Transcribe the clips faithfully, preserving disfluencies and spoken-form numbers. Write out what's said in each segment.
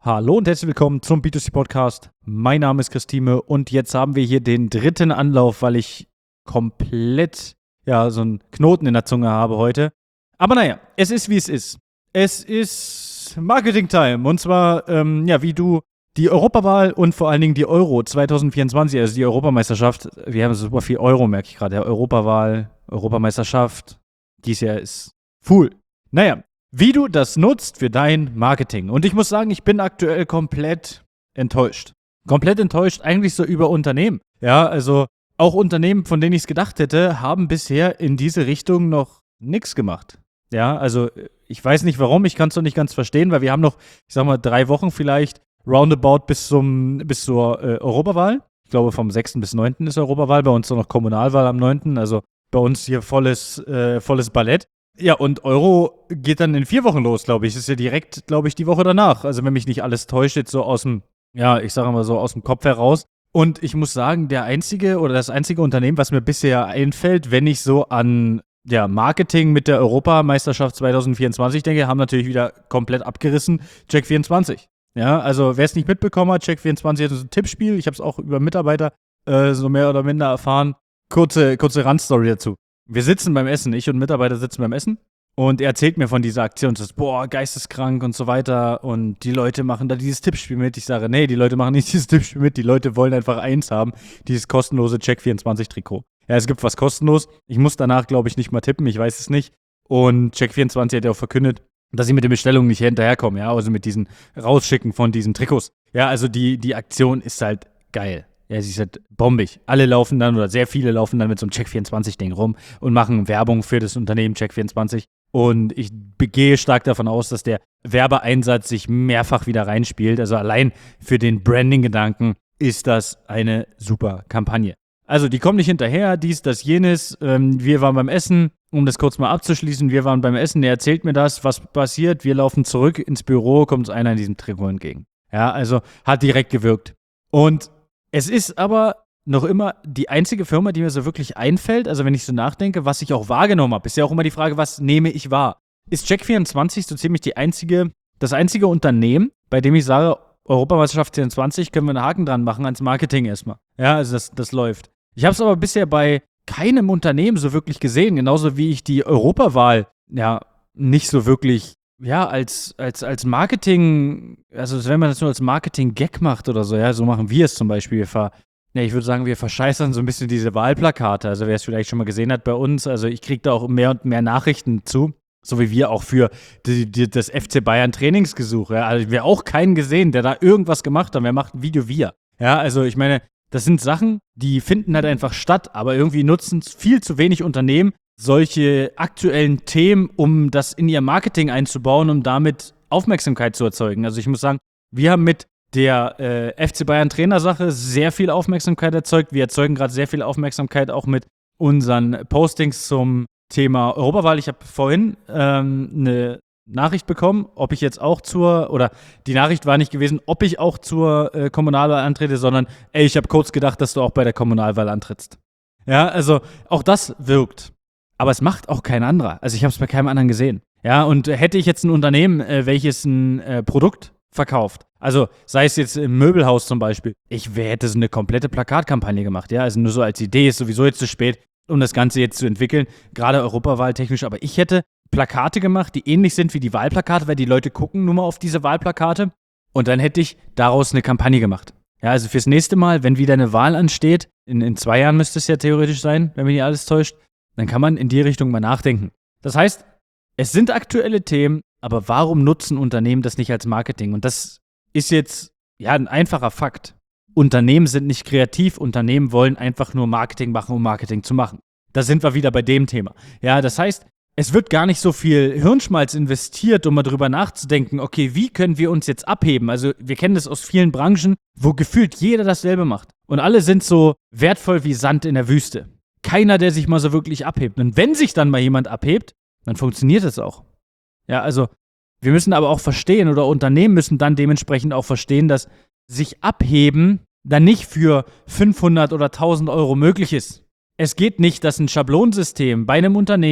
Hallo und herzlich willkommen zum B zwei C Podcast. Mein Name ist Christine und jetzt haben wir hier den dritten Anlauf, weil ich komplett, ja, so einen Knoten in der Zunge habe heute. Aber naja, es ist wie es ist. Es ist Marketing-Time und zwar, ähm, ja, wie du die Europawahl und vor allen Dingen die Euro zwanzig vierundzwanzig, also die Europameisterschaft, wir haben super viel Euro, merke ich gerade, ja, Europawahl, Europameisterschaft, dies Jahr ist full. Naja, wie du das nutzt für dein Marketing. Und ich muss sagen, ich bin aktuell komplett enttäuscht. Komplett enttäuscht eigentlich so über Unternehmen. Ja, also auch Unternehmen, von denen ich es gedacht hätte, haben bisher in diese Richtung noch nichts gemacht. Ja, also ich weiß nicht warum, ich kann es noch nicht ganz verstehen, weil wir haben noch, ich sag mal, drei Wochen vielleicht roundabout bis zum bis zur äh, Europawahl. Ich glaube, vom sechsten bis neunten ist Europawahl, bei uns noch Kommunalwahl am neunten Also bei uns hier volles, äh, volles Ballett. Ja, und Euro geht dann in vier Wochen los, glaube ich. Das ist ja direkt, glaube ich, die Woche danach. Also wenn mich nicht alles täuscht, jetzt so aus dem, ja, ich sage mal so aus dem Kopf heraus. Und ich muss sagen, der einzige oder das einzige Unternehmen, was mir bisher einfällt, wenn ich so an ja, Marketing mit der Europameisterschaft zwanzig vierundzwanzig denke, haben natürlich wieder komplett abgerissen, Check vierundzwanzig. Ja, also wer es nicht mitbekommen hat, Check vierundzwanzig ist ein Tippspiel. Ich habe es auch über Mitarbeiter äh, so mehr oder minder erfahren. Kurze, kurze Randstory dazu. Wir sitzen beim Essen, ich und ein Mitarbeiter sitzen beim Essen und er erzählt mir von dieser Aktion und sagt, boah, geisteskrank und so weiter und die Leute machen da dieses Tippspiel mit. Ich sage, nee, die Leute machen nicht dieses Tippspiel mit, die Leute wollen einfach eins haben, dieses kostenlose Check vierundzwanzig Trikot. Ja, es gibt was kostenlos, ich muss danach, glaube ich, nicht mal tippen, ich weiß es nicht und Check vierundzwanzig hat ja auch verkündet, dass sie mit den Bestellungen nicht hinterherkommen, ja, also mit diesen Rausschicken von diesen Trikots. Ja, also die, die Aktion ist halt geil. Ja, sie ist halt bombig. Alle laufen dann, oder sehr viele laufen dann mit so einem Check vierundzwanzig-Ding rum und machen Werbung für das Unternehmen Check vierundzwanzig. Und ich gehe stark davon aus, dass der Werbeeinsatz sich mehrfach wieder reinspielt. Also allein für den Branding-Gedanken ist das eine super Kampagne. Also die kommen nicht hinterher, dies, das, jenes. Ähm, wir waren beim Essen, um das kurz mal abzuschließen. Wir waren beim Essen, der erzählt mir das, was passiert. Wir laufen zurück ins Büro, kommt uns einer in diesem Trikot entgegen. Ja, also hat direkt gewirkt. Und es ist aber noch immer die einzige Firma, die mir so wirklich einfällt, also wenn ich so nachdenke, was ich auch wahrgenommen habe, ist ja auch immer die Frage, was nehme ich wahr? Ist Check vierundzwanzig so ziemlich die einzige, das einzige Unternehmen, bei dem ich sage, Europameisterschaft vierundzwanzig können wir einen Haken dran machen ans Marketing erstmal. Ja, also das, das läuft. Ich habe es aber bisher bei keinem Unternehmen so wirklich gesehen, genauso wie ich die Europawahl ja nicht so wirklich ja, als, als, als Marketing, also wenn man das nur als Marketing-Gag macht oder so, ja, so machen wir es zum Beispiel. Wir ver, ja, ich würde sagen, wir verscheißern so ein bisschen diese Wahlplakate. Also wer es vielleicht schon mal gesehen hat bei uns, also ich kriege da auch mehr und mehr Nachrichten zu, so wie wir auch für die, die, das F C Bayern Trainingsgesuch. Ja. Also wir haben auch keinen gesehen, der da irgendwas gemacht hat. Wer macht ein Video? Wir. Ja, also ich meine, das sind Sachen, die finden halt einfach statt, aber irgendwie nutzen viel zu wenig Unternehmen solche aktuellen Themen, um das in ihr Marketing einzubauen, um damit Aufmerksamkeit zu erzeugen. Also ich muss sagen, wir haben mit der äh, F C Bayern Trainersache sehr viel Aufmerksamkeit erzeugt. Wir erzeugen gerade sehr viel Aufmerksamkeit auch mit unseren Postings zum Thema Europawahl. Ich habe vorhin ähm, eine Nachricht bekommen, ob ich jetzt auch zur, oder die Nachricht war nicht gewesen, ob ich auch zur äh, Kommunalwahl antrete, sondern ey, ich habe kurz gedacht, dass du auch bei der Kommunalwahl antrittst. Ja, also auch das wirkt. Aber es macht auch kein anderer. Also ich habe es bei keinem anderen gesehen. Ja, und hätte ich jetzt ein Unternehmen, äh, welches ein äh, Produkt verkauft, also sei es jetzt im Möbelhaus zum Beispiel, ich hätte so eine komplette Plakatkampagne gemacht. Ja, also nur so als Idee, ist sowieso jetzt zu spät, um das Ganze jetzt zu entwickeln, gerade europawahltechnisch. Aber ich hätte Plakate gemacht, die ähnlich sind wie die Wahlplakate, weil die Leute gucken nur mal auf diese Wahlplakate. Und dann hätte ich daraus eine Kampagne gemacht. Ja, also fürs nächste Mal, wenn wieder eine Wahl ansteht, in, in zwei Jahren müsste es ja theoretisch sein, wenn mich nicht alles täuscht, dann kann man in die Richtung mal nachdenken. Das heißt, es sind aktuelle Themen, aber warum nutzen Unternehmen das nicht als Marketing? Und das ist jetzt ja ein einfacher Fakt. Unternehmen sind nicht kreativ, Unternehmen wollen einfach nur Marketing machen, um Marketing zu machen. Da sind wir wieder bei dem Thema. Ja, das heißt, es wird gar nicht so viel Hirnschmalz investiert, um mal drüber nachzudenken, okay, wie können wir uns jetzt abheben? Also wir kennen das aus vielen Branchen, wo gefühlt jeder dasselbe macht. Und alle sind so wertvoll wie Sand in der Wüste. Keiner, der sich mal so wirklich abhebt. Und wenn sich dann mal jemand abhebt, dann funktioniert es auch. Ja, also wir müssen aber auch verstehen, oder Unternehmen müssen dann dementsprechend auch verstehen, dass sich abheben dann nicht für fünfhundert oder tausend Euro möglich ist. Es geht nicht, dass ein Schablonsystem bei einem Unternehmen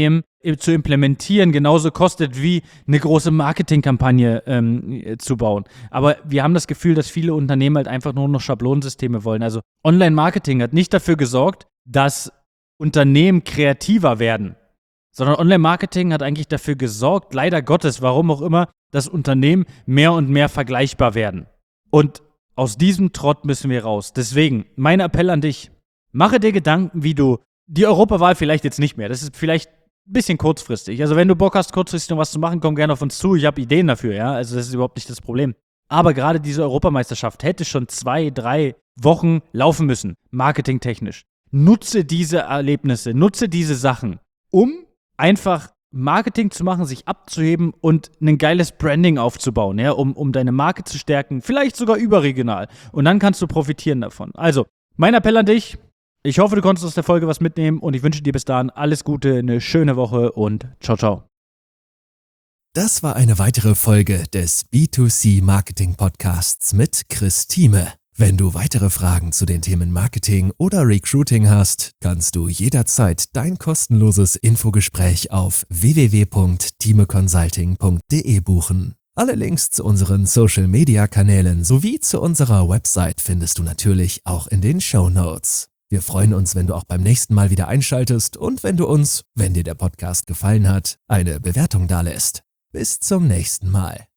zu implementieren genauso kostet wie eine große Marketingkampagne ähm, zu bauen. Aber wir haben das Gefühl, dass viele Unternehmen halt einfach nur noch Schablonensysteme wollen. Also Online-Marketing hat nicht dafür gesorgt, dass Unternehmen kreativer werden, sondern Online-Marketing hat eigentlich dafür gesorgt, leider Gottes, warum auch immer, dass Unternehmen mehr und mehr vergleichbar werden. Und aus diesem Trott müssen wir raus. Deswegen, mein Appell an dich, mache dir Gedanken, wie du die Europawahl vielleicht jetzt nicht mehr, das ist vielleicht ein bisschen kurzfristig. Also wenn du Bock hast, kurzfristig noch was zu machen, komm gerne auf uns zu. Ich habe Ideen dafür, ja. Also das ist überhaupt nicht das Problem. Aber gerade diese Europameisterschaft hätte schon zwei, drei Wochen laufen müssen, marketingtechnisch. Nutze diese Erlebnisse, nutze diese Sachen, um einfach Marketing zu machen, sich abzuheben und ein geiles Branding aufzubauen, ja, um, um deine Marke zu stärken, vielleicht sogar überregional. Und dann kannst du profitieren davon. Also, mein Appell an dich, ich hoffe, du konntest aus der Folge was mitnehmen und ich wünsche dir bis dahin alles Gute, eine schöne Woche und ciao, ciao. Das war eine weitere Folge des B zwei C Marketing Podcasts mit Chris Thieme. Wenn du weitere Fragen zu den Themen Marketing oder Recruiting hast, kannst du jederzeit dein kostenloses Infogespräch auf w w w punkt thieme consulting punkt d e buchen. Alle Links zu unseren Social-Media-Kanälen sowie zu unserer Website findest du natürlich auch in den Shownotes. Wir freuen uns, wenn du auch beim nächsten Mal wieder einschaltest und wenn du uns, wenn dir der Podcast gefallen hat, eine Bewertung dalässt. Bis zum nächsten Mal.